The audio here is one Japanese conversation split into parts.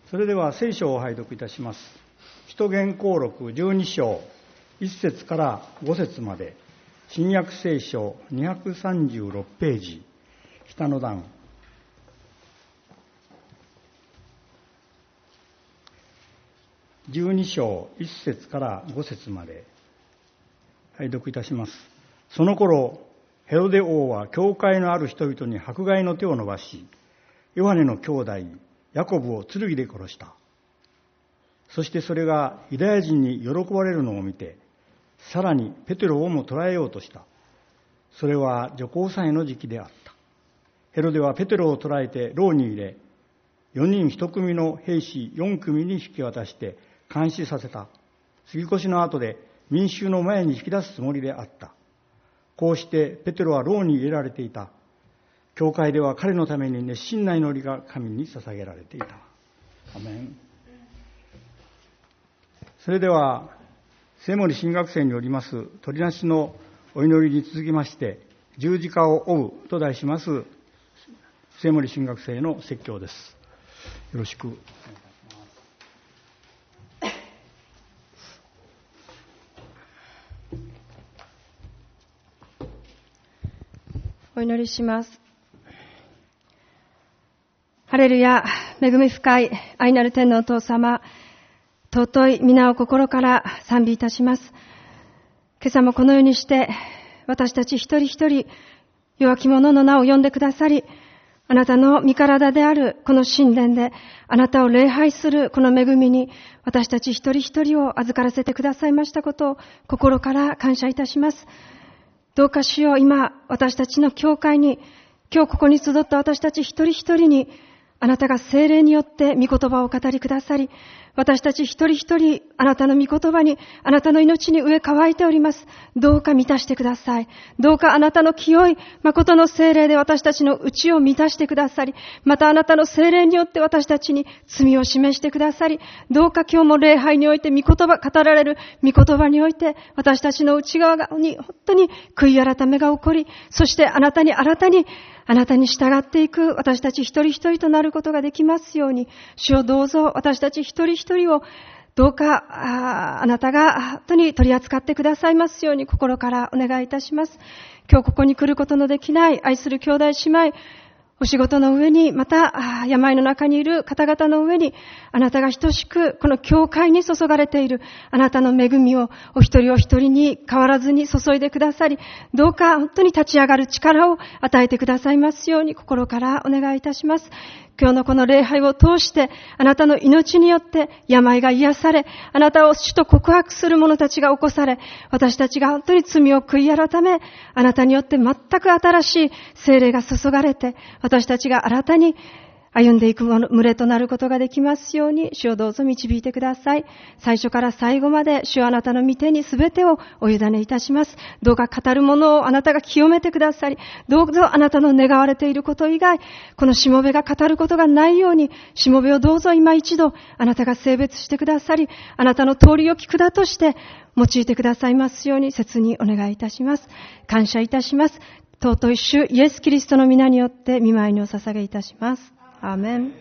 それでは聖書を拝読いたします。使徒言行録12章1節から5節まで、新約聖書236ページ、下の段。12章1節から5節まで拝読いたします。その頃、ヘロデ王は教会のある人々に迫害の手を伸ばし、ヨハネの兄弟ヤコブを剣で殺した。そしてそれがユダヤ人に喜ばれるのを見て、さらにペテロをも捕らえようとした。それは除光祭の時期であった。ヘロデはペテロを捕らえて牢に入れ、4人1組の兵士4組に引き渡して監視させた。杉越の後で民衆の前に引き出すつもりであった。こうしてペテロは牢に入れられていた。教会では彼のために熱心な祈りが神に捧げられていた。アメン。それでは聖森神学生によります取りなしのお祈りに続きまして、十字架を追うと題します聖森神学生の説教です。よろしくお願いします。 お祈りします。ハレルヤ、恵み深い愛なる天のお父様、尊い皆を心から賛美いたします。今朝もこのようにして私たち一人一人弱き者の名を呼んでくださり、あなたの身体であるこの神殿であなたを礼拝するこの恵みに私たち一人一人を預からせてくださいましたことを心から感謝いたします。どうか主よ、今私たちの教会に、今日ここに集った私たち一人一人にあなたが聖霊によって御言葉をお語りくださり、私たち一人一人あなたの御言葉に、あなたの命に飢え渇いております。どうか満たしてください。どうかあなたの清い誠の聖霊で私たちの内を満たしてくださり、またあなたの聖霊によって私たちに罪を示してくださり、どうか今日も礼拝において御言葉、語られる御言葉において私たちの内側に本当に悔い改めが起こり、そしてあなたに従っていく私たち一人一人となることができますように、主をどうぞ私たち一人一人をどうかあなたが本当に取り扱ってくださいますように心からお願いいたします。今日ここに来ることのできない愛する兄弟姉妹、お仕事の上に、また病の中にいる方々の上に、あなたが等しくこの教会に注がれているあなたの恵みをお一人お一人に変わらずに注いでくださり、どうか本当に立ち上がる力を与えてくださいますように心からお願いいたします。今日のこの礼拝を通して、あなたの命によって病が癒され、あなたを主と告白する者たちが起こされ、私たちが本当に罪を悔い改め、あなたによって全く新しい聖霊が注がれて、私たちが新たに歩んでいく群れとなることができますように、主をどうぞ導いてください。最初から最後まで、主はあなたの御手にすべてをお委ねいたします。どうか語るものをあなたが清めてくださり、どうぞあなたの願われていること以外、このしもべが語ることがないように、しもべをどうぞ今一度、あなたが性別してくださり、あなたの通りを聞くだとして、用いてくださいますように、切にお願いいたします。感謝いたします。尊い主イエス・キリストの皆によって御前にお捧げいたします。アーメン。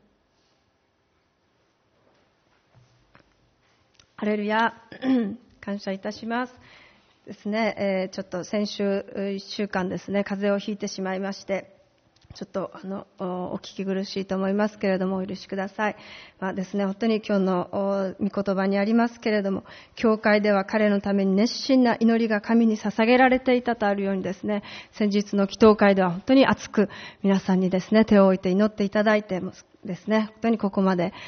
ハレルヤ。感謝いたします。ですね、ちょっと先週1週間ですね、風邪をひいてしまいまして、ちょっとお聞き苦しいと思いますけれどもお許しください。ですね、本当に今日の御言葉にありますけれども、教会では彼のために熱心な祈りが神に捧げられていたとあるようにですね、先日の祈祷会では本当に熱く皆さんにですね、手を置いて祈っていただいてですね、本当にここまで、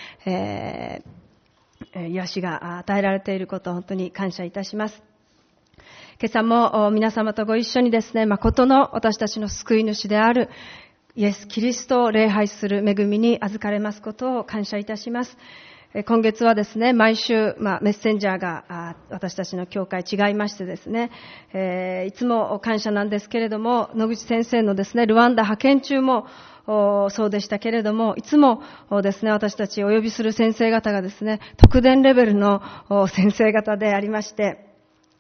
癒しが与えられていることを本当に感謝いたします。今朝も皆様とご一緒にですね、誠の私たちの救い主であるイエス・キリストを礼拝する恵みに預かれますことを感謝いたします。今月はですね、毎週、メッセンジャーが私たちの教会違いましてですね、いつも感謝なんですけれども、野口先生のですね、ルワンダ派遣中もそうでしたけれども、いつもですね、私たちお呼びする先生方がですね、特伝レベルの先生方でありまして、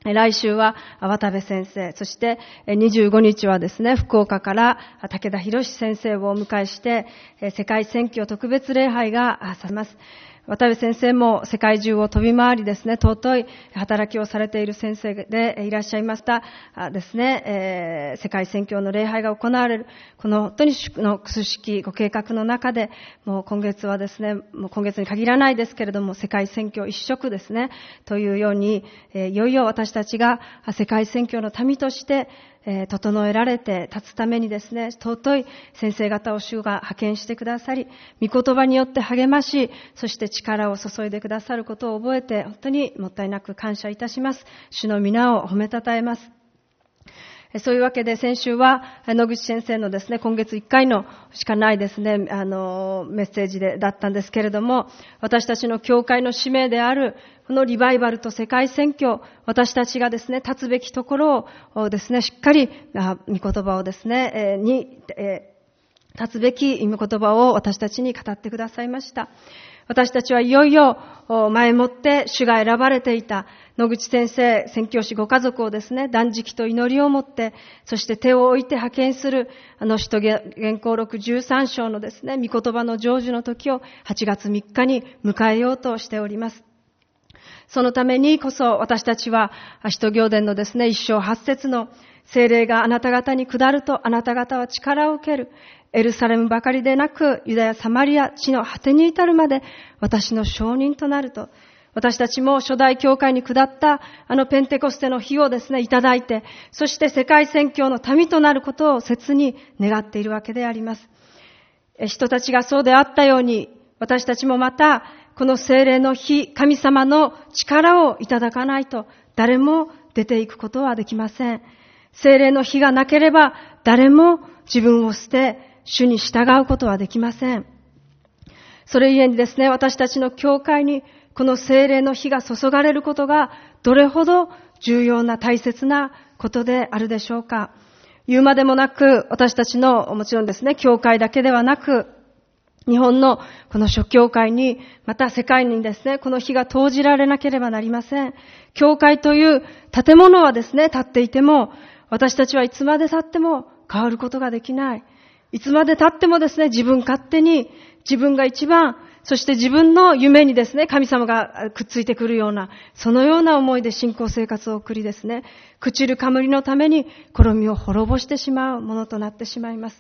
来週は渡部先生、そして25日はですね、福岡から武田博先生をお迎えして、世界宣教特別礼拝がされます。渡部先生も世界中を飛び回りですね、尊い働きをされている先生でいらっしゃいましたですね、世界宣教の礼拝が行われる、この本当に祝の数式ご計画の中で、もう今月はですね、もう今月に限らないですけれども、世界宣教一色ですね、というように、いよいよ私たちが世界宣教の民として、整えられて立つためにですね、尊い先生方を主が派遣してくださり、御言葉によって励まし、そして力を注いでくださることを覚えて、本当にもったいなく感謝いたします。主の皆を褒めたたえます。そういうわけで先週は野口先生のですね、今月1回のしかないですね、メッセージだったんですけれども、私たちの教会の使命であるこのリバイバルと世界宣教、私たちがですね、立つべきところをですね、しっかり御言葉をですね、立つべき御言葉を私たちに語ってくださいました。私たちはいよいよ前もって主が選ばれていた野口先生、宣教師ご家族をですね、断食と祈りをもって、そして手を置いて派遣する使徒言行録13章のですね、御言葉の成就の時を8月3日に迎えようとしております。そのためにこそ私たちは使徒行伝のですね、1章8節の聖霊があなた方に下るとあなた方は力を受ける。エルサレムばかりでなく、ユダヤ、サマリア、地の果てに至るまで私の証人となると。私たちも初代教会に下ったペンテコステの日をですね、いただいて、そして世界宣教の民となることを切に願っているわけであります。人たちがそうであったように、私たちもまた、この聖霊の日、神様の力をいただかないと、誰も出ていくことはできません。聖霊の火がなければ、誰も自分を捨て、主に従うことはできません。それゆえにですね、私たちの教会にこの聖霊の火が注がれることがどれほど重要な大切なことであるでしょうか。言うまでもなく、私たちのもちろんですね、教会だけではなく、日本のこの諸教会に、また世界にですね、この火が投じられなければなりません。教会という建物はですね、建っていても、私たちはいつまで経っても変わることができない。いつまで経ってもですね、自分勝手に、自分が一番、そして自分の夢にですね、神様がくっついてくるような、そのような思いで信仰生活を送りですね、朽ちる冠のために、衣身を滅ぼしてしまうものとなってしまいます。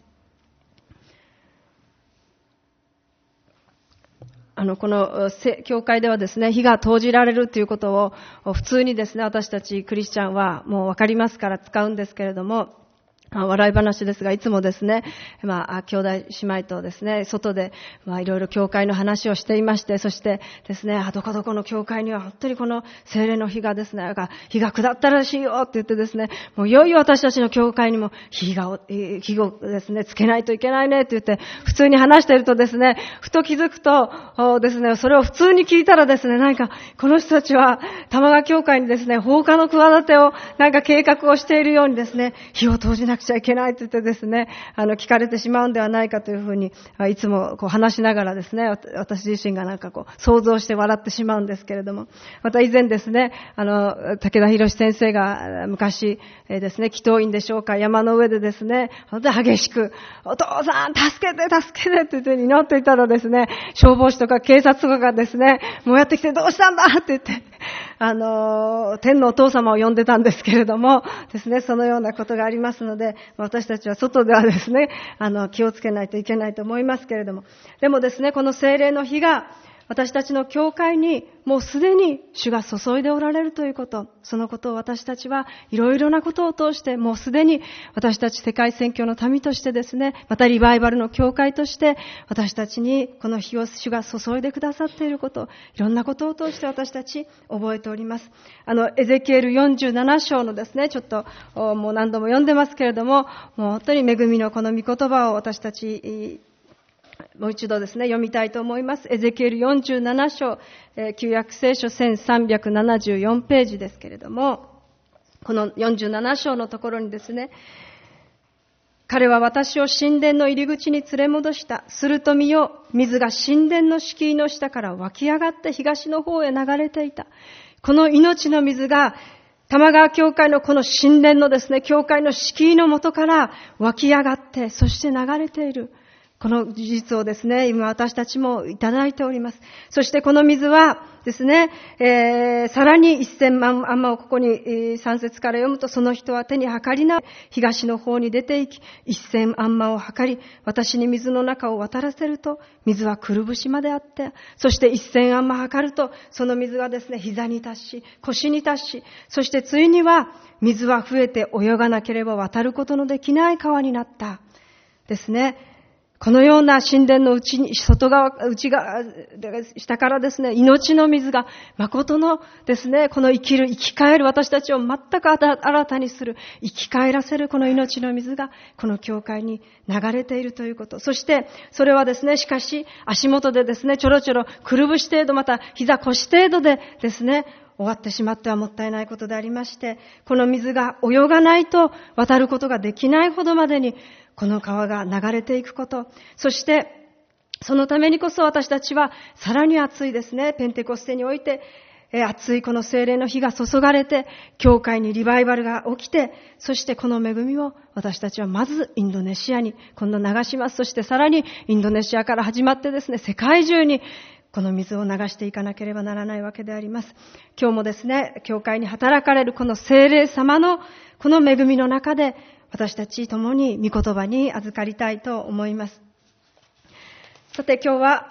この教会ではですね、火が投じられるということを普通にですね、私たちクリスチャンはもうわかりますから使うんですけれども、笑い話ですが、いつもですね、兄弟姉妹とですね、外で、いろいろ教会の話をしていまして、そしてですね、どこどこの教会には本当にこの聖霊の火がですね、火が下ったらしいよって言ってですね、もういよいよ私たちの教会にも火をですね、つけないといけないねって言って、普通に話しているとですね、ふと気づくとですね、それを普通に聞いたらですね、なんか、この人たちは玉川教会にですね、放火の企てをなんか計画をしているようにですね、火を投じなくちゃいけないと言ってですね、聞かれてしまうんではないかというふうに、いつも話しながらですね、私自身がなんか想像して笑ってしまうんですけれども、また以前ですね、武田博先生が昔ですね、祈祷院でしょうか、山の上でですね、本当に激しく、お父さん助けて助けてって言って祈っていたらですね、消防士とか警察とかがですね、もうやってきてどうしたんだって言って、天のお父様を呼んでたんですけれどもですね、そのようなことがありますので、私たちは外ではですね、気をつけないといけないと思いますけれども、でもですね、この聖霊の火が私たちの教会にもうすでに主が注いでおられるということ、そのことを私たちはいろいろなことを通してもうすでに私たち世界宣教の民としてですね、またリバイバルの教会として私たちにこの火を主が注いでくださっていること、いろんなことを通して私たち覚えております。エゼキエル47章のですね、ちょっともう何度も読んでますけれども、もう本当に恵みのこの御言葉を私たちもう一度ですね、読みたいと思います。エゼキエル47章、旧約聖書1374ページですけれども、この47章のところにですね、彼は私を神殿の入り口に連れ戻した。すると見よ、水が神殿の敷居の下から湧き上がって東の方へ流れていた。この命の水が玉川教会のこの神殿のですね、教会の敷居の元から湧き上がって、そして流れている。この事実をですね、今私たちもいただいております。そしてこの水はですね、さらに1000万アンマをここに3節から読むと、その人は手に計りな東の方に出て行き、1000アンマを計り、私に水の中を渡らせると、水はくるぶしまであって、そして1000アンマ計ると、その水がですね、膝に達し、腰に達し、そしてついには水は増えて泳がなければ渡ることのできない川になったですね。このような神殿の内側、下からですね、命の水が、誠のですね、この生き返る私たちを全く新たにする、生き返らせるこの命の水が、この教会に流れているということ。そして、それはですね、しかし、足元でですね、ちょろちょろ、くるぶし程度、また膝腰程度でですね、終わってしまってはもったいないことでありまして、この水が泳がないと渡ることができないほどまでに、この川が流れていくこと。そして、そのためにこそ私たちはさらに熱いですね、ペンテコステにおいて、熱いこの聖霊の火が注がれて、教会にリバイバルが起きて、そしてこの恵みを私たちはまずインドネシアに今度流します。そしてさらにインドネシアから始まってですね、世界中にこの水を流していかなければならないわけであります。今日もですね、教会に働かれるこの聖霊様のこの恵みの中で、私たち共に御言葉に預かりたいと思います。さて今日は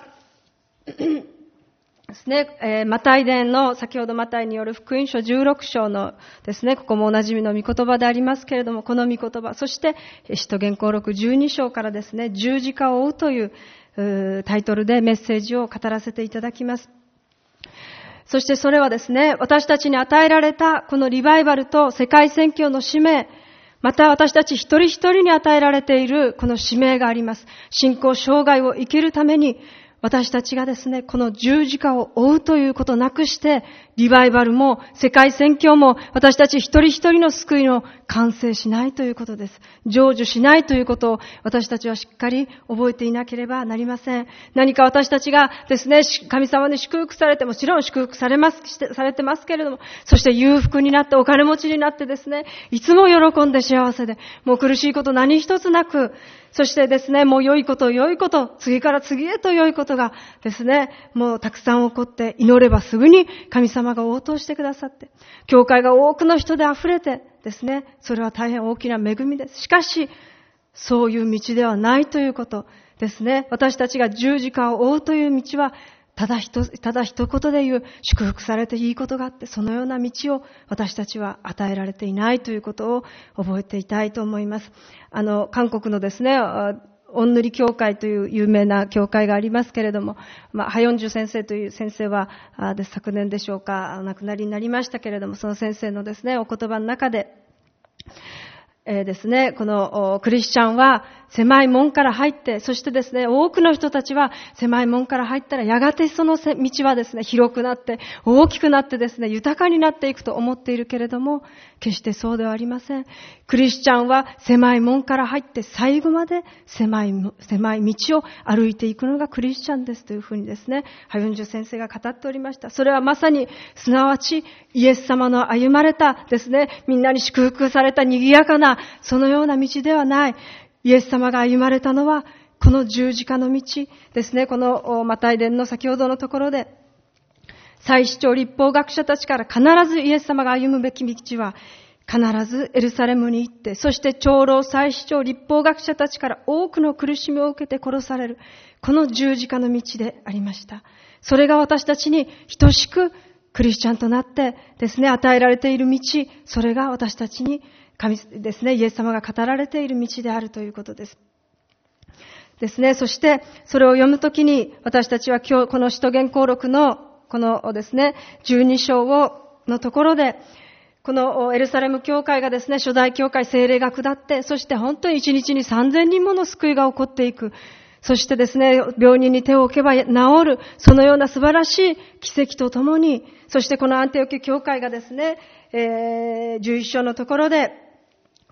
ですね、マタイ伝の先ほどマタイによる福音書16章のですね、ここもおなじみの御言葉でありますけれども、この御言葉、そして使徒言行録12章からですね、十字架を追うというタイトルでメッセージを語らせていただきます。そしてそれはですね、私たちに与えられたこのリバイバルと世界宣教の使命、また私たち一人一人に与えられているこの使命があります。信仰生涯を生きるために私たちがですね、この十字架を追うということなくして、リバイバルも世界宣教も私たち一人一人の救いの完成しないということです。成就しないということを私たちはしっかり覚えていなければなりません。何か私たちがですね、神様に祝福されて、もちろん祝福されてますけれども、そして裕福になってお金持ちになってですね、いつも喜んで幸せで、もう苦しいこと何一つなく、そしてですね、もう良いこと、次から次へと良いことがですね、もうたくさん起こって、祈ればすぐに神様が応答してくださって、教会が多くの人で溢れてですね、それは大変大きな恵みです。しかし、そういう道ではないということですね。私たちが十字架を追うという道は、ただ一言で言う祝福されていいことがあって、そのような道を私たちは与えられていないということを覚えていたいと思います。韓国のですね、オンヌリ教会という有名な教会がありますけれども、ハヨンジュ先生という先生は昨年でしょうか、お亡くなりになりましたけれども、その先生のですね、お言葉の中で、ですね、このクリスチャンは狭い門から入って、そしてですね、多くの人たちは狭い門から入ったらやがてその道はですね、広くなって大きくなってですね、豊かになっていくと思っているけれども、決してそうではありません。クリスチャンは狭い門から入って最後まで狭い道を歩いていくのがクリスチャンですというふうにですね、ハヨンジュ先生が語っておりました。それはまさに、すなわちイエス様の歩まれたですね、みんなに祝福された賑やかなそのような道ではない。イエス様が歩まれたのはこの十字架の道ですね。このマタイ伝の先ほどのところで、祭司長立法学者たちから必ずイエス様が歩むべき道は必ずエルサレムに行って、そして長老祭司長立法学者たちから多くの苦しみを受けて殺されるこの十字架の道でありました。それが私たちに等しくクリスチャンとなってですね、与えられている道、それが私たちに神ですね、イエス様が語られている道であるということです。ですね、そしてそれを読むときに私たちは今日この使徒言行録のこのですね、12章のところで、このエルサレム教会がですね、初代教会聖霊が下って、そして本当に1日に3000人もの救いが起こっていく。そしてですね、病人に手を置けば治る、そのような素晴らしい奇跡とともに、そしてこのアンテオキ教会がですね、11章のところで、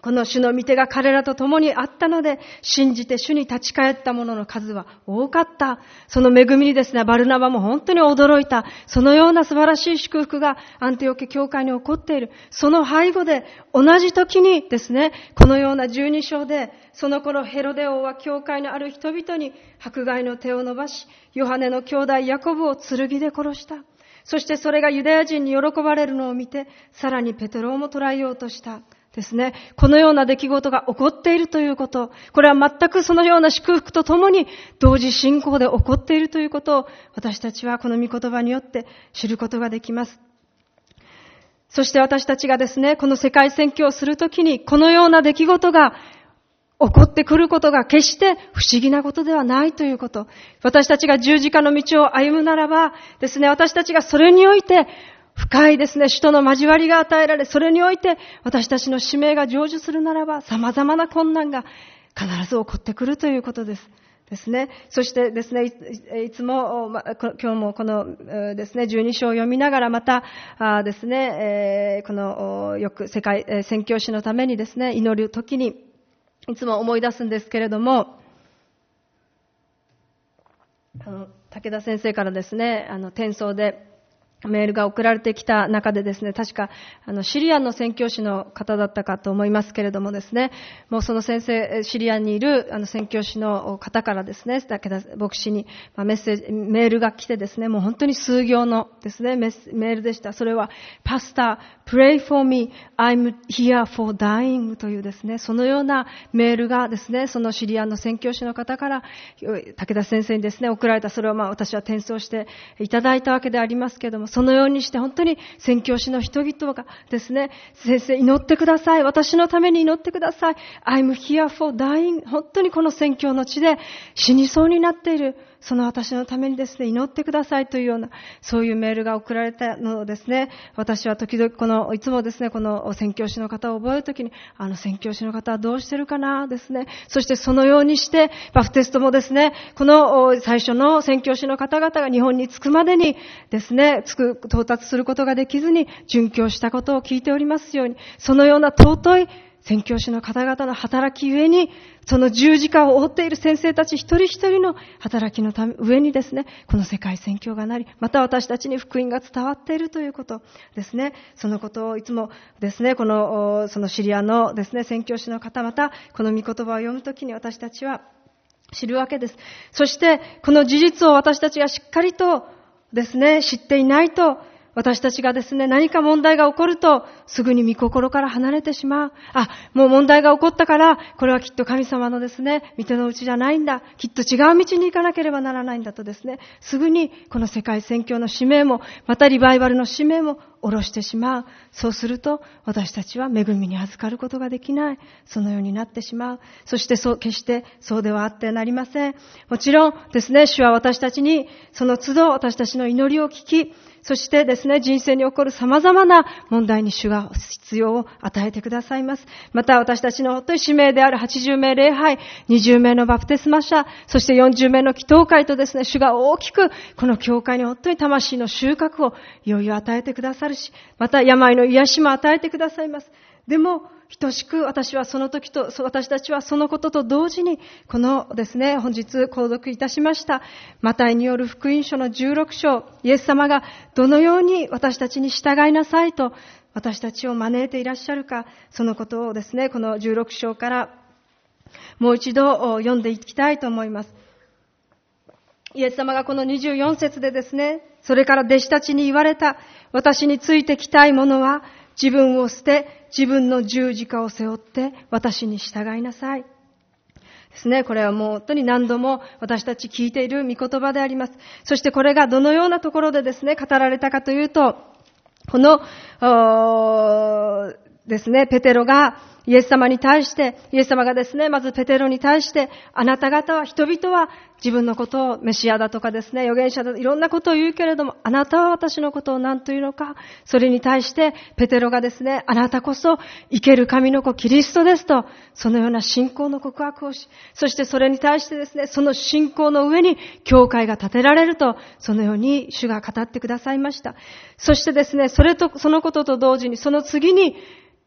この主の御手が彼らと共にあったので、信じて主に立ち返った者の数は多かった。その恵みにですね、バルナバも本当に驚いた。そのような素晴らしい祝福がアンティオケ教会に起こっている。その背後で、同じ時にですね、このような12章で、その頃ヘロデ王は教会のある人々に迫害の手を伸ばし、ヨハネの兄弟ヤコブを剣で殺した。そしてそれがユダヤ人に喜ばれるのを見て、さらにペテロをも捕らえようとした。ですね。このような出来事が起こっているということ。これは全くそのような祝福とともに同時進行で起こっているということを私たちはこの御言葉によって知ることができます。そして私たちがですね、この世界宣教をするときにこのような出来事が起こってくることが決して不思議なことではないということ。私たちが十字架の道を歩むならばですね、私たちがそれにおいて深いですね、主との交わりが与えられ、それにおいて私たちの使命が成就するならば、様々な困難が必ず起こってくるということです。ですね。そしてですね、いつも、今日もこのですね、12章を読みながらまたですね、このよく世界宣教師のためにですね、祈るときにいつも思い出すんですけれども、武田先生からですね、転送でメールが送られてきた中でですね、確かシリアンの宣教師の方だったかと思いますけれどもですね、もうその先生、シリアンにいる宣教師の方からですね、武田牧師にメールが来てですね、もう本当に数行のですね、メールでした。それは、Pastor, pray for me, I'm here for dying というですね、そのようなメールがですね、そのシリアンの宣教師の方から武田先生にですね、送られた、それを私は転送していただいたわけでありますけれども、そのようにして本当に宣教師の人々がですね、先生祈ってください。私のために祈ってください。I'm here for dying. 本当にこの宣教の地で死にそうになっている。その私のためにですね、祈ってくださいというような、そういうメールが送られたのをですね、私は時々いつもですね、この宣教師の方を覚えるときに、宣教師の方はどうしてるかなですね。そしてそのようにして、バプテストもですね、この最初の宣教師の方々が日本に着くまでにですね、到達することができずに殉教したことを聞いておりますように、そのような尊い宣教師の方々の働きゆえに、その十字架を追っている先生たち一人一人の働きの上にですね、この世界宣教がなり、また私たちに福音が伝わっているということですね。そのことをいつもですね、そのシリアのですね、宣教師の方、またこの御言葉を読むときに私たちは知るわけです。そして、この事実を私たちがしっかりとですね、知っていないと、私たちがですね、何か問題が起こると、すぐに御心から離れてしまう。もう問題が起こったから、これはきっと神様のですね、御手の内じゃないんだ。きっと違う道に行かなければならないんだとですね、すぐにこの世界宣教の使命も、またリバイバルの使命も下ろしてしまう。そうすると、私たちは恵みに預かることができない。そのようになってしまう。そして決してそうではあってなりません。もちろんですね、主は私たちに、その都度私たちの祈りを聞き、そしてですね、人生に起こる様々な問題に主が必要を与えてくださいます。また私たちの本当に使命である80名礼拝、20名のバプテスマ者、そして40名の祈祷会とですね、主が大きくこの教会に本当に魂の収穫をいよいよ与えてくださるし、また病の癒しも与えてくださいます。でも、等しく私たちはそのことと同時に、このですね、本日購読いたしました、マタイによる福音書の16章、イエス様がどのように私たちに従いなさいと、私たちを招いていらっしゃるか、そのことをですね、この16章からもう一度読んでいきたいと思います。イエス様がこの24節でですね、それから弟子たちに言われた、私についてきたい者は、自分を捨て、自分の十字架を背負って私に従いなさい。ですね。これはもう本当に何度も私たち聞いている御言葉であります。そしてこれがどのようなところでですね、語られたかというと、この、ですね、ペテロがイエス様に対して、イエス様がですね、まずペテロに対して、あなた方は、人々は自分のことをメシアだとかですね、預言者だといろんなことを言うけれども、あなたは私のことを何というのか、それに対してペテロがですね、あなたこそ生ける神の子キリストですと、そのような信仰の告白をし、そしてそれに対してですね、その信仰の上に教会が建てられると、そのように主が語ってくださいました。そしてですね、そのことと同時に、その次に、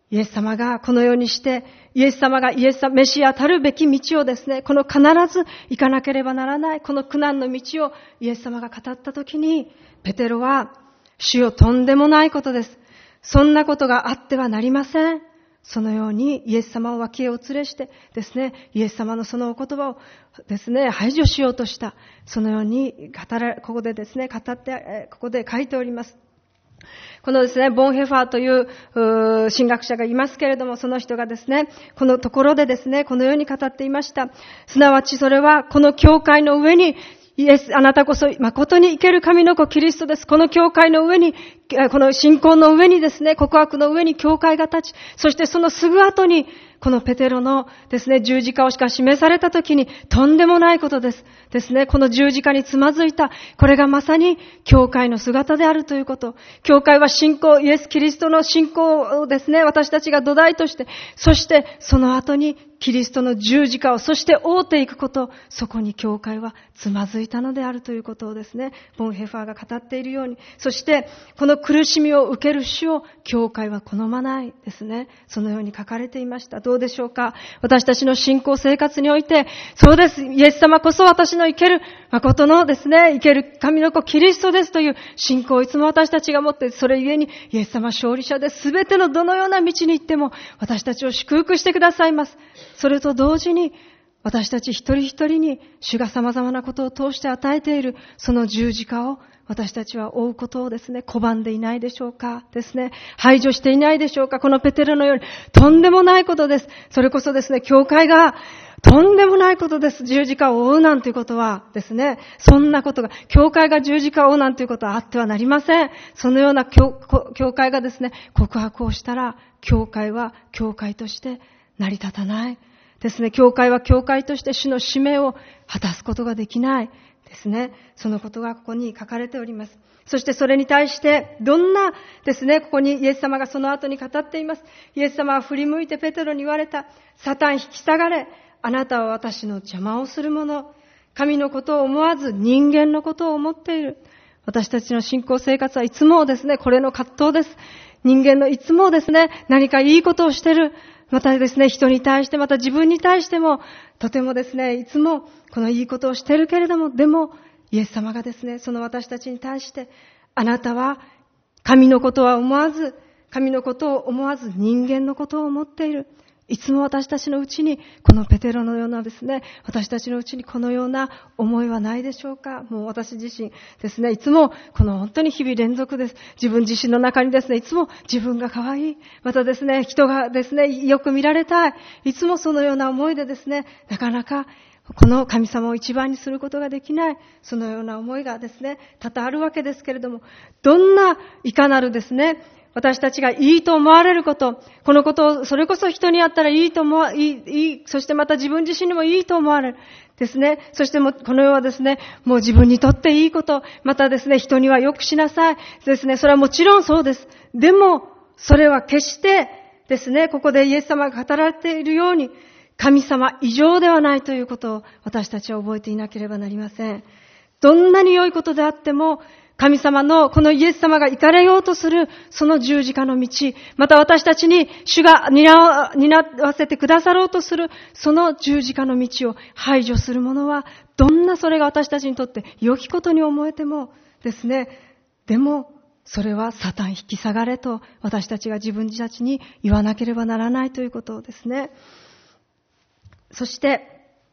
イエス様がこのようにして、イエス様がメシアたるべき道をですね、この必ず行かなければならない、この苦難の道をイエス様が語ったときに、ペテロは、主よ、とんでもないことです。そんなことがあってはなりません。そのようにイエス様を脇へお連れしてですね、イエス様のそのお言葉をですね、排除しようとした。そのようにここでですね、語って、ここで書いております。このですね、ボンヘファーという神学者がいますけれども、その人がですね、このところでですね、このように語っていました。すなわちそれは、この教会の上に、あなたこそ誠に生ける神の子キリストです。この教会の上に、この信仰の上にですね、告白の上に教会が立ち、そしてそのすぐ後に、このペテロのですね、十字架をしか示されたときに、とんでもないことです。ですね、この十字架につまずいた、これがまさに教会の姿であるということ。教会は信仰、イエス・キリストの信仰をですね、私たちが土台として、そしてその後にキリストの十字架を、そして追っていくこと、そこに教会はつまずいたのであるということをですね、ボンヘファーが語っているように、そしてこの苦しみを受ける主を教会は好まないですね。そのように書かれていました。どうでしょうか。私たちの信仰生活において、そうです。イエス様こそ私の生ける誠のですね、生ける神の子キリストですという信仰をいつも私たちが持って、それゆえにイエス様勝利者で、すべてのどのような道に行っても私たちを祝福してくださいます。それと同時に私たち一人一人に主が様々なことを通して与えているその十字架を私たちは追うことをですね、拒んでいないでしょうかですね、排除していないでしょうか。このペテロのようにとんでもないことです。それこそですね、教会がとんでもないことです。十字架を追うなんていうことはですね、そんなことが、教会が十字架を追うなんていうことはあってはなりません。そのような教会がですね、告白をしたら、教会は教会として成り立たないですね。教会は教会として主の使命を果たすことができないですね。そのことがここに書かれております。そしてそれに対してどんなですね、ここにイエス様がその後に語っています。イエス様は振り向いてペテロに言われた。サタン引き下がれ。あなたは私の邪魔をする者。神のことを思わず人間のことを思っている。私たちの信仰生活はいつもですね、これの葛藤です。人間のいつもですね、何かいいことをしている。またですね、人に対して、また自分に対しても、とてもですね、いつもこのいいことをしているけれども、でも、イエス様がですね、その私たちに対して、あなたは神のことは思わず、神のことを思わず人間のことを思っている。いつも私たちのうちに、このペテロのようなですね、私たちのうちにこのような思いはないでしょうか。もう私自身ですね、いつもこの本当に日々連続です。自分自身の中にですね、いつも自分が可愛い。またですね、人がですね、よく見られたい。いつもそのような思いでですね、なかなかこの神様を一番にすることができない。そのような思いがですね、多々あるわけですけれども、どんないかなるですね、私たちがいいと思われること、このことをそれこそ人にあったらいいとそしてまた自分自身にもいいと思われる。ですね。そしてもこの世はですね、もう自分にとっていいこと、またですね、人には良くしなさい。ですね、それはもちろんそうです。でも、それは決してですね、ここでイエス様が語られているように、神様以上ではないということを私たちは覚えていなければなりません。どんなに良いことであっても、神様のこのイエス様が行かれようとするその十字架の道、また私たちに主が担わせてくださろうとするその十字架の道を排除する者は、どんなそれが私たちにとって良きことに思えてもですね、でもそれはサタン引き下がれと私たちが自分たちに言わなければならないということですね。そして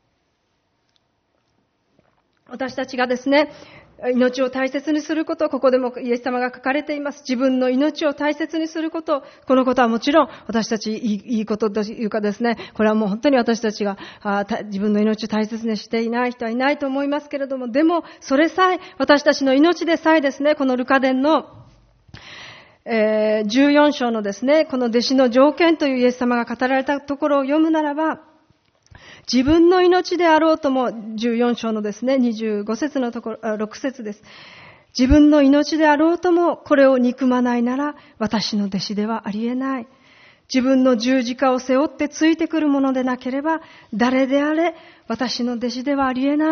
私たちがですね、命を大切にすること、ここでもイエス様が書かれています。自分の命を大切にすること、このことはもちろん私たちいいことというかですね、これはもう本当に私たちが自分の命を大切にしていない人はいないと思いますけれども、でもそれさえ私たちの命でさえですね、このルカ伝の14章のですね、この弟子の条件というイエス様が語られたところを読むならば、自分の命であろうとも、14章のですね、25節のところ、6節です。自分の命であろうとも、これを憎まないなら、私の弟子ではありえない。自分の十字架を背負ってついてくるものでなければ、誰であれ、私の弟子ではありえない。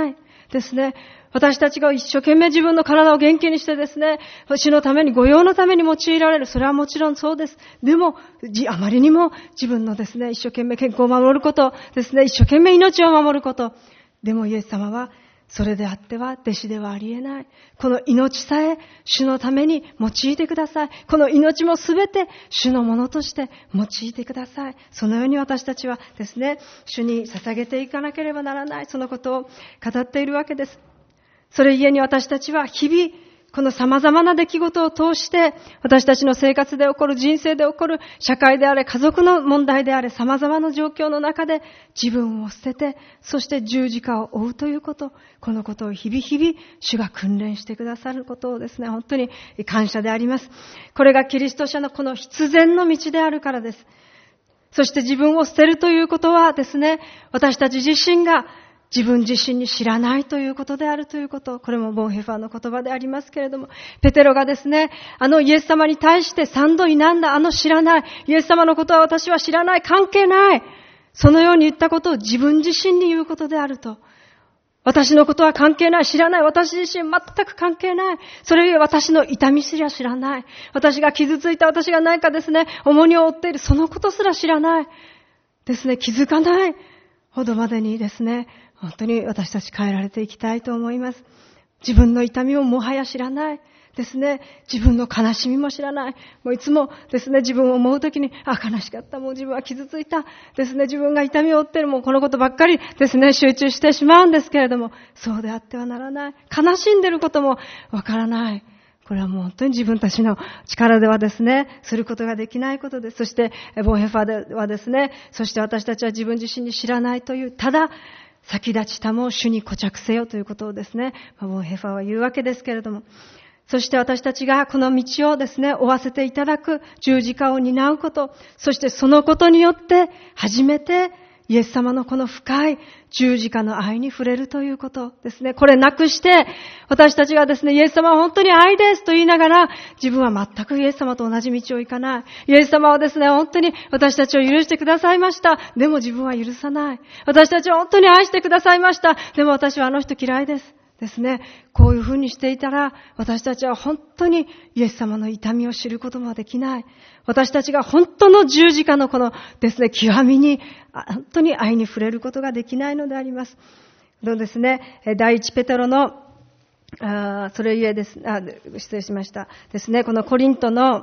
ですね、私たちが一生懸命自分の体を元気にしてですね、主のために、御用のために用いられる。それはもちろんそうです。でも、あまりにも自分のですね、一生懸命健康を守ることですね、一生懸命命を守ること。でもイエス様は、それであっては弟子ではありえない。この命さえ主のために用いてください。この命もすべて主のものとして用いてください。そのように私たちはですね、主に捧げていかなければならない。そのことを語っているわけです。それゆえに私たちは日々、この様々な出来事を通して、私たちの生活で起こる、人生で起こる、社会であれ、家族の問題であれ、様々な状況の中で自分を捨てて、そして十字架を追うということ、このことを日々日々、主が訓練してくださることをですね、本当に感謝であります。これがキリスト者のこの必然の道であるからです。そして自分を捨てるということはですね、私たち自身が自分自身に知らないということであるということ。これもボンヘファーの言葉でありますけれども、ペテロがですね、イエス様に対して3度否んだ知らない。イエス様のことは私は知らない。関係ない。そのように言ったことを自分自身に言うことであると。私のことは関係ない。知らない。私自身全く関係ない。それゆえ私の痛みすら知らない。私が傷ついた、私が何かですね、重荷を負っている。そのことすら知らない。ですね、気づかないほどまでにですね、本当に私たち変えられていきたいと思います。自分の痛みをもはや知らないですね。自分の悲しみも知らない。もういつもですね、自分を思うときに、悲しかった。もう自分は傷ついた。ですね、自分が痛みを負っている。もうこのことばっかりですね、集中してしまうんですけれども、そうであってはならない。悲しんでいることもわからない。これはもう本当に自分たちの力ではですね、することができないことです。そして、ボンヘファーではですね、そして私たちは自分自身に知らないという、ただ、先立ちたも主に固着せよということをですね、ボンヘファーは言うわけですけれども、そして私たちがこの道をですね、追わせていただく十字架を担うこと、そしてそのことによって初めてイエス様のこの深い十字架の愛に触れるということですね。これなくして、私たちがですね、イエス様は本当に愛ですと言いながら、自分は全くイエス様と同じ道を行かない。イエス様はですね、本当に私たちを許してくださいました。でも自分は許さない。私たちは本当に愛してくださいました。でも私はあの人嫌いです。ですね。こういうふうにしていたら、私たちは本当にイエス様の痛みを知ることもできない。私たちが本当の十字架のこのですね、極みに、本当に愛に触れることができないのであります。ですね、第一ペテロの、それゆえです、失礼しました。ですね、このコリントの、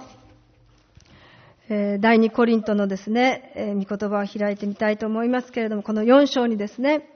第二コリントのですね、御言葉を開いてみたいと思いますけれども、この4章にですね、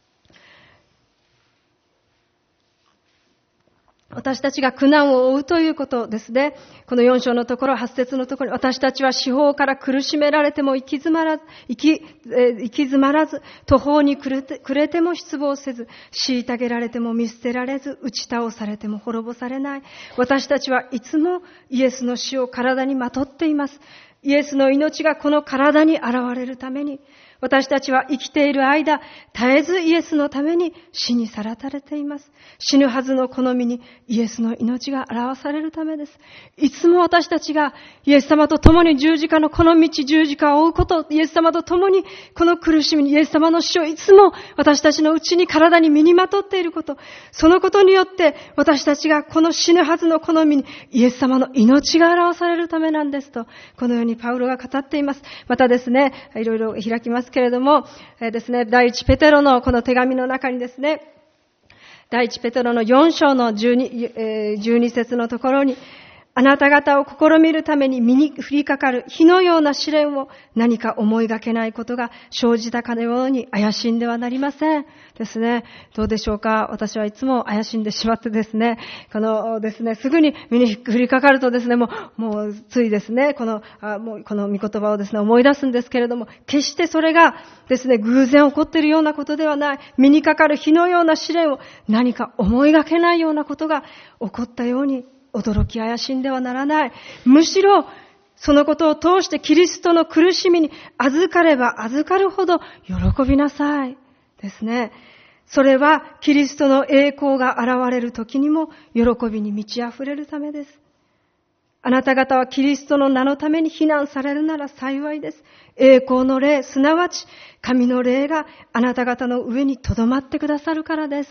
私たちが苦難を負うということですね。この4章のところ、8節のところに、私たちは四方から苦しめられても行き詰まらず、途方に暮れても失望せず、虐げられても見捨てられず、打ち倒されても滅ぼされない。私たちはいつもイエスの死を体にまとっています。イエスの命がこの体に現れるために、私たちは生きている間、絶えずイエスのために死にさらされています。死ぬはずのこの身にイエスの命が表されるためです。いつも私たちがイエス様と共に十字架のこの道、十字架を追うこと、イエス様と共にこの苦しみにイエス様の死をいつも私たちのうちに体に身にまとっていること、そのことによって私たちがこの死ぬはずのこの身にイエス様の命が表されるためなんですと、このようにパウロが語っています。またですね、いろいろ開きますけれども、ですね、第一ペテロのこの手紙の中にですね、第一ペテロの4章の12節のところに、あなた方を試みるために身に降りかかる火のような試練を何か思いがけないことが生じたかのように怪しんではなりません。ですね。どうでしょうか。私はいつも怪しんでしまってですね、ですね、すぐに身に降りかかるとですね、もうついですね、この御言葉をですね、思い出すんですけれども、決してそれがですね、偶然起こっているようなことではない。身にかかる火のような試練を何か思いがけないようなことが起こったように驚き怪しんではならない。むしろ、そのことを通してキリストの苦しみに預かれば預かるほど喜びなさい。ですね。それはキリストの栄光が現れる時にも喜びに満ち溢れるためです。あなた方はキリストの名のために非難されるなら幸いです。栄光の霊、すなわち神の霊があなた方の上に留まってくださるからです。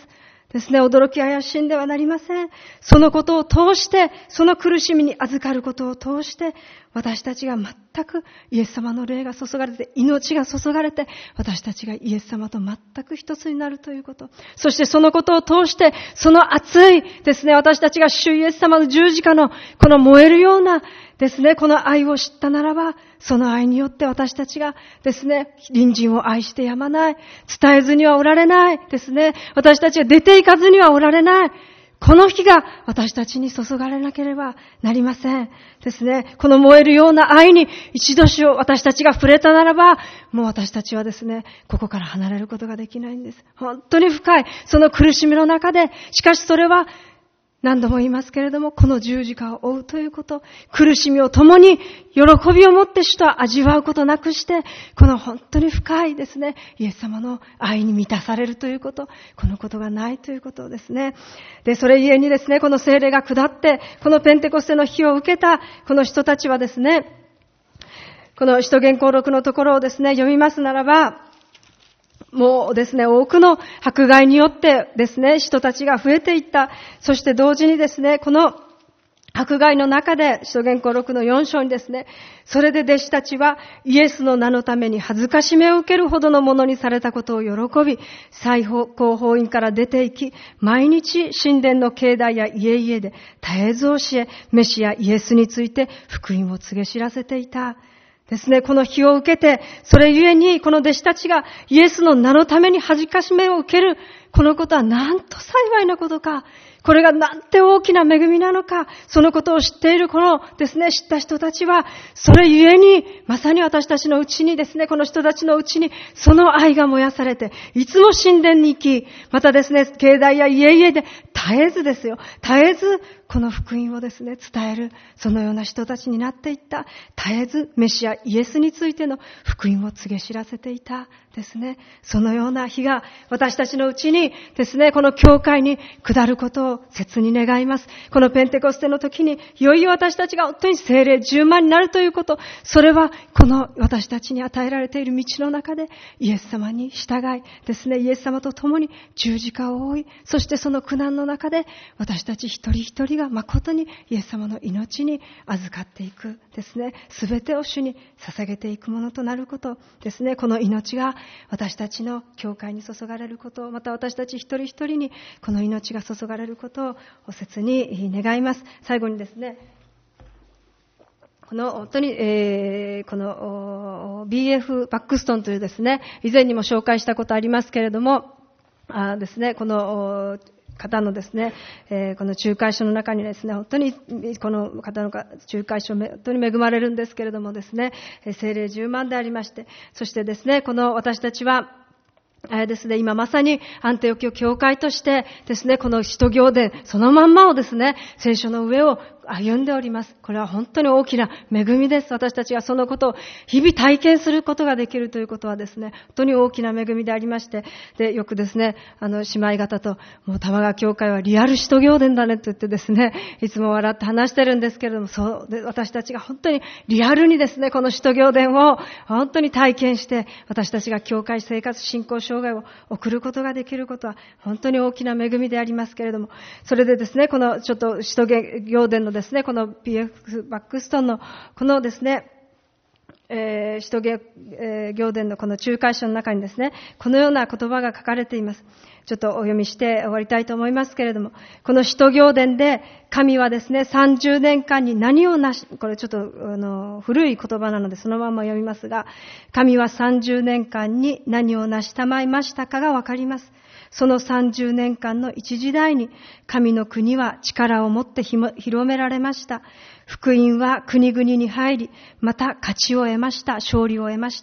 ですね、驚き怪しんではなりません。そのことを通して、その苦しみに預かることを通して、私たちが全くイエス様の霊が注がれて、命が注がれて、私たちがイエス様と全く一つになるということ。そしてそのことを通して、その熱いですね、私たちが主イエス様の十字架のこの燃えるようなですね、この愛を知ったならば、その愛によって私たちがですね、隣人を愛してやまない。伝えずにはおられないですね。私たちが出て行かずにはおられない。この火が私たちに注がれなければなりません。ですね。この燃えるような愛に一度私たちが触れたならば、もう私たちはですね、ここから離れることができないんです。本当に深い、その苦しみの中で、しかしそれは、何度も言いますけれども、この十字架を追うということ、苦しみを共に喜びを持って主と味わうことなくして、この本当に深いですね、イエス様の愛に満たされるということ、このことがないということですね。で、それゆえにですね、この聖霊が下って、このペンテコステの火を受けた、この人たちはですね、この使徒言行録のところをですね、読みますならば、もうですね、多くの迫害によってですね、人たちが増えていった。そして同時にですね、この迫害の中で、使徒言行録の4章にですね、それで弟子たちはイエスの名のために恥ずかしめを受けるほどのものにされたことを喜び、最高法院から出て行き、毎日神殿の境内や家々で絶えず教え、メシアイエスについて福音を告げ知らせていた。ですね、この火を受けて、それゆえにこの弟子たちがイエスの名のために恥ずかしめを受ける、このことはなんと幸いなことか、これがなんて大きな恵みなのか、そのことを知っているこのですね、知った人たちは、それゆえに、まさに私たちのうちにですね、この人たちのうちに、その愛が燃やされて、いつも神殿に行き、またですね、境内や家々で絶えずですよ、絶えず、この福音をですね、伝える、そのような人たちになっていった。絶えず、メシア、イエスについての福音を告げ知らせていた。ですね。そのような日が私たちのうちにですね、この教会に下ることを切に願います。このペンテコステの時に、いよいよ私たちが本当に聖霊10万になるということ、それはこの私たちに与えられている道の中で、イエス様に従いですね、イエス様と共に十字架を追い、そしてその苦難の中で、私たち一人一人が誠にイエス様の命に預かっていくですね、すべてを主に捧げていくものとなることですね。この命が私たちの教会に注がれること、また私たち一人一人にこの命が注がれることをお切に願います。最後にですね、この本当に、この BF バックストンというですね、以前にも紹介したことありますけれども、ですね、この方のですね、この仲介書の中にですね、本当にこの方の仲介書、本当に恵まれるんですけれどもですね、聖霊10万でありまして、そしてですね、この私たちは、ですね、今まさにアンテオキオ教会としてですね、この使徒行伝そのまんまをですね、聖書の上を歩んでおります。これは本当に大きな恵みです。私たちがそのことを日々体験することができるということはですね、本当に大きな恵みでありまして、で、よくですね、姉妹方と、もう玉川教会はリアル使徒行伝だねと言ってですね、いつも笑って話してるんですけれども、そうで、私たちが本当にリアルにですね、この使徒行伝を本当に体験して、私たちが教会生活信仰生涯を送ることができることは本当に大きな恵みでありますけれども、それでですね、このちょっと使徒行伝のですね、この PF バックストンのこのですね、使徒行伝のこの仲介書の中にですね、このような言葉が書かれています。ちょっとお読みして終わりたいと思いますけれども、この使徒行伝で神はですね、30年間に何をこれちょっと古い言葉なのでそのまま読みますが、神は30年間に何を成したまいましたかがわかります。その30年間の一時代に神の国は力を持って広められました。福音は国々に入り、また勝ちを得ました。勝利を得ました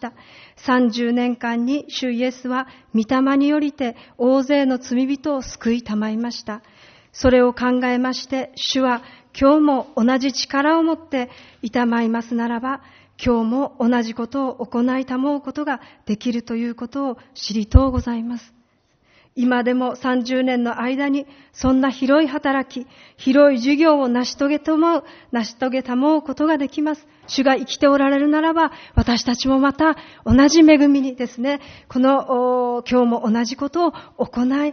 。30年間に主イエスは御霊によりて大勢の罪人を救いたまいました。それを考えまして、主は今日も同じ力を持っていたまいますならば、今日も同じことを行いたもうことができるということを知りとうございます。今でも30年の間にそんな広い働き、広い授業を成し遂げたもうことができます。主が生きておられるならば、私たちもまた同じ恵みにですね、この今日も同じことを行い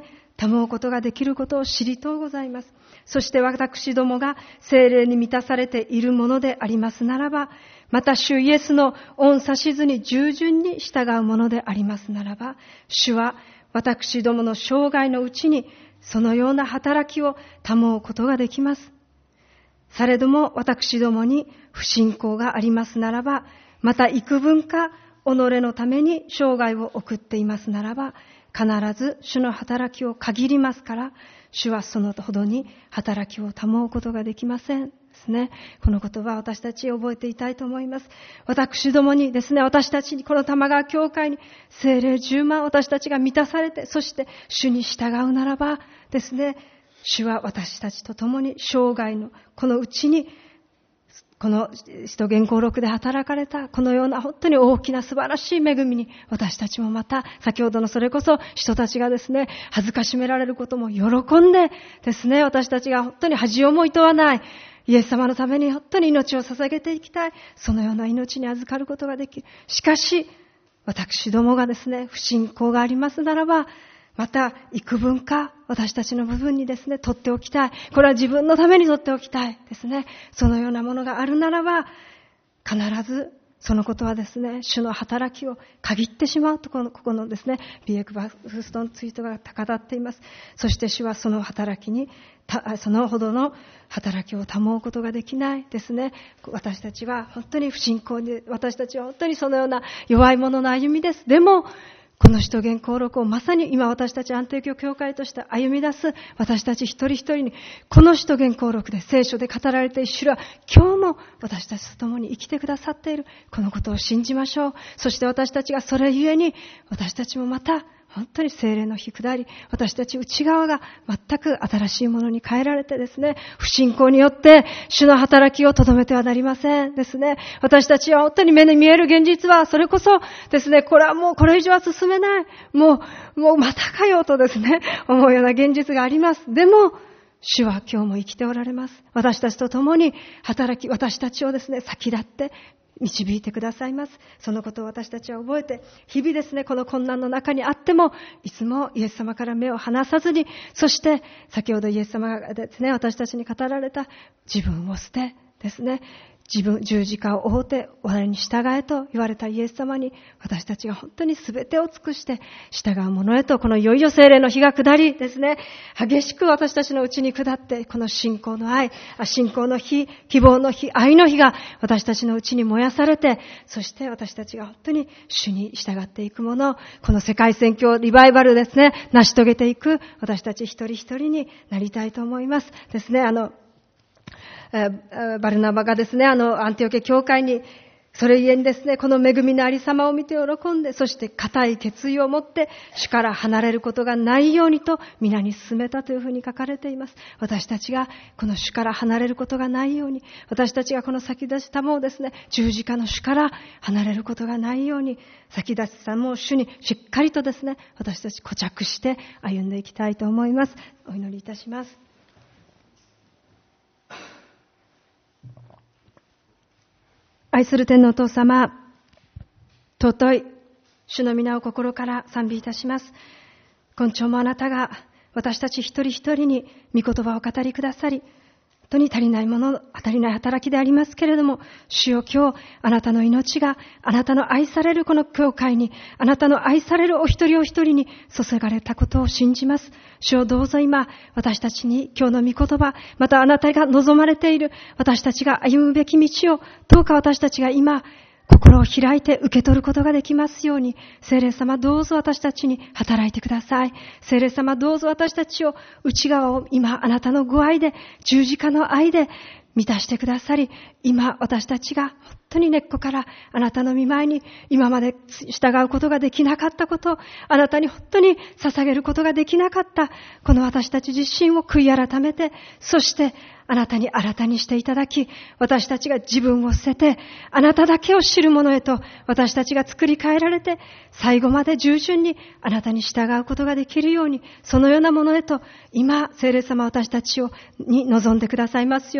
保うことができることを知りとうございます。そして私どもが聖霊に満たされているものでありますならば、また主イエスの御指図に従順に従うものでありますならば、主は私どもの生涯のうちにそのような働きを保うことができます。されども私どもに不信仰がありますならば、また幾分か己のために生涯を送っていますならば、必ず主の働きを限りますから、主はそのほどに働きを保うことができませんですね。この言葉は私たち覚えていたいと思います。私どもにですね、私たちにこの玉川教会に聖霊10万私たちが満たされて、そして主に従うならばですね、主は私たちと共に生涯のこのうちにこの使徒言行録で働かれたこのような本当に大きな素晴らしい恵みに、私たちもまた先ほどのそれこそ人たちがですね、恥ずかしめられることも喜んでですね、私たちが本当に恥をもいとわないイエス様のために本当に命を捧げていきたい、そのような命に預かることができる。しかし私どもがですね、不信仰がありますならば、また幾分か私たちの部分にですね、取っておきたい。これは自分のために取っておきたいですね。そのようなものがあるならば、必ずそのことはですね、主の働きを限ってしまうと、ここのですね、ビエクバフストンツイートが語っています。そして主はその働きに、そのほどの働きを保うことができないですね。私たちは本当に不信仰で、私たちは本当にそのような弱い者の歩みです。でも、この使徒言行録をまさに今私たちアンティオキア教会として歩み出す私たち一人一人に、この使徒言行録で聖書で語られている主は今日も私たちと共に生きてくださっている。このことを信じましょう。そして私たちがそれゆえに、私たちもまた本当に聖霊の日下り、私たち内側が全く新しいものに変えられてですね、不信仰によって主の働きをとどめてはなりませんですね。私たちは本当に目に見える現実はそれこそですね、これはもうこれ以上は進めない、もうまたかよとですね、思うような現実があります。でも主は今日も生きておられます。私たちと共に働き、私たちをですね、先立って導いてくださいます。そのことを私たちは覚えて、日々ですね、この困難の中にあっても、いつもイエス様から目を離さずに、そして先ほどイエス様がですね、私たちに語られた自分を捨てですね、十字架を追うて我に従えと言われたイエス様に、私たちが本当に全てを尽くして従うものへと、このいよいよ聖霊の日が下りですね、激しく私たちのうちに下って、この信仰の愛、信仰の火、希望の火、愛の火が私たちのうちに燃やされて、そして私たちが本当に主に従っていくもの、この世界宣教リバイバルですね、成し遂げていく私たち一人一人になりたいと思いますですね。バルナバがですね、アンティオキア教会に、それゆえにですね、この恵みのありさまを見て喜んで、そして固い決意を持って主から離れることがないようにと皆に進めたというふうに書かれています。私たちがこの主から離れることがないように、私たちがこの先立ちたもをですね、十字架の主から離れることがないように、先立ちたもを主にしっかりとですね、私たち固着して歩んでいきたいと思います。お祈りいたします。愛する天のお父様、尊い主の皆を心から賛美いたします。今朝もあなたが私たち一人一人に御言葉を語りくださり、本当に足りないもの、足りない働きでありますけれども、主よ、今日あなたの命があなたの愛されるこの教会に、あなたの愛されるお一人お一人に注がれたことを信じます。主よ、どうぞ今私たちに今日の御言葉、またあなたが望まれている私たちが歩むべき道を、どうか私たちが今心を開いて受け取ることができますように、聖霊様どうぞ私たちに働いてください。聖霊様どうぞ私たちを、内側を今あなたのご愛で、十字架の愛で満たしてくださり、今私たちが本当に根っこからあなたの御前に今まで従うことができなかったこと、あなたに本当に捧げることができなかったこの私たち自身を悔い改めて、そしてあなたに新たにしていただき、私たちが自分を捨ててあなただけを知るものへと私たちが作り変えられて、最後まで従順にあなたに従うことができるように、そのようなものへと今聖霊様私たちに望んでくださいますように心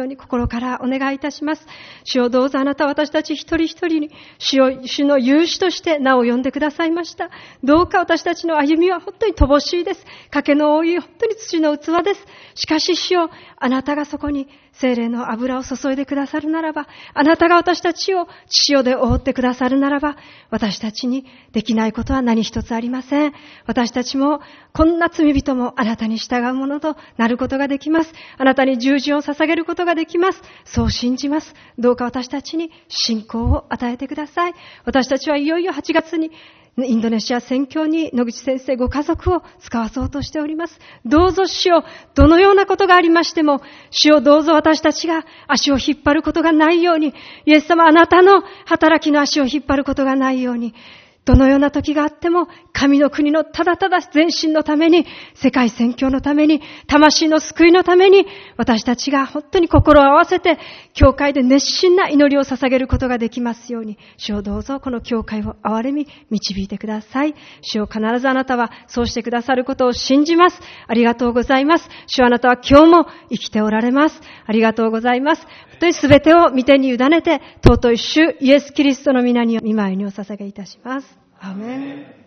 心からお願いいたします。主よ、どうぞあなた私たち一人一人に主の勇士として名を呼んでくださいました。どうか私たちの歩みは本当に乏しいです。賭けの多い本当に土の器です。しかし主よ、あなたがそこに聖霊の油を注いでくださるならば、あなたが私たちを血潮で覆ってくださるならば、私たちにできないことは何一つありません。私たちもこんな罪人もあなたに従うものとなることができます。あなたに従順を捧げることができます。そう信じます。どうか私たちに信仰を与えてください。私たちはいよいよ8月にインドネシア宣教に野口先生ご家族を使わそうとしております。どうぞ主よ、どのようなことがありましても、主よどうぞ私たちが足を引っ張ることがないように、イエス様あなたの働きの足を引っ張ることがないように、どのような時があっても、神の国のただただ前進のために、世界宣教のために、魂の救いのために、私たちが本当に心を合わせて、教会で熱心な祈りを捧げることができますように、主をどうぞこの教会を憐れみ、導いてください。主を必ずあなたはそうしてくださることを信じます。ありがとうございます。主はあなたは今日も生きておられます。ありがとうございます。本当にすべてを御手に委ねて、尊い主イエス・キリストの皆に御前にお捧げいたします。アーメン。